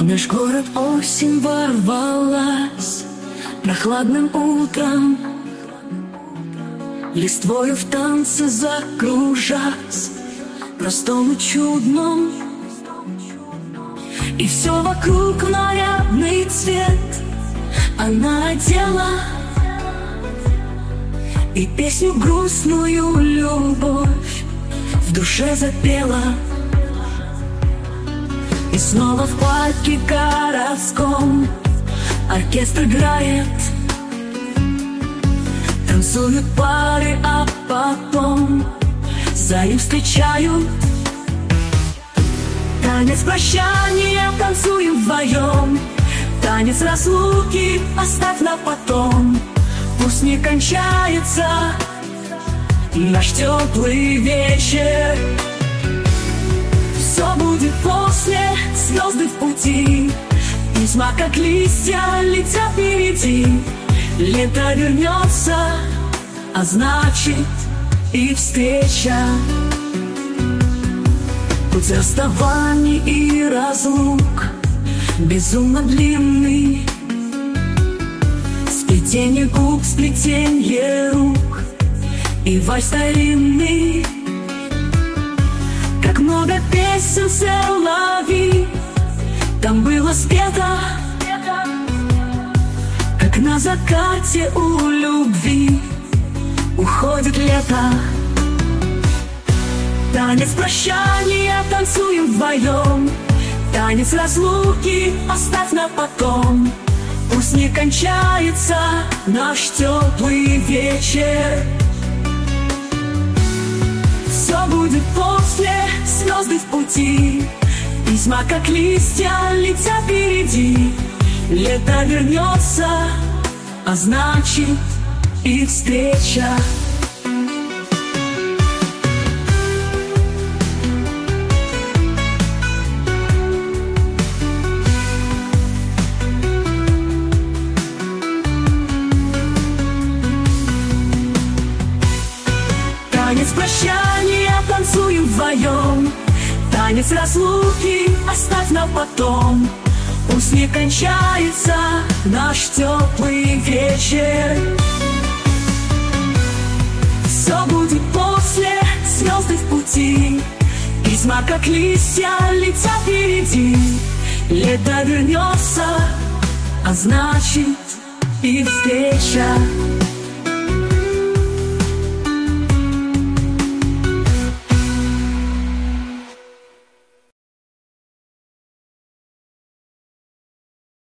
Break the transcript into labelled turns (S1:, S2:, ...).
S1: В наш город осень ворвалась прохладным утром, листвою в танце закружась, простом и чудном. И все вокруг нарядный цвет она одела, и песню грустную любовь в душе запела. И снова в парке городском оркестр играет, танцуют пары, а потом за ним встречают. Танец прощания танцуем вдвоем, танец разлуки оставь на потом. Пусть не кончается наш теплый вечер, все будет после, звезды в пути, письма как листья летят впереди. Лето вернется, а значит и встреча. Путь расставаний и разлук безумно длинный, сплетение губ, сплетение рук и вальс старинный. Как много песен соловей там было спето, как на закате у любви уходит лето. Танец прощания танцуем вдвоем, танец разлуки оставь на потом. Пусть не кончается наш теплый вечер, все будет после, звезды в пути, письма как листья летят впереди. Лето вернется, а значит и встреча. Танец прощания танцуем вдвоем, танец разлуки оставь на потом. Пусть не кончается наш теплый вечер, все будет после, звезды в пути, письма как листья летят впереди. Лето вернется, а значит и встреча.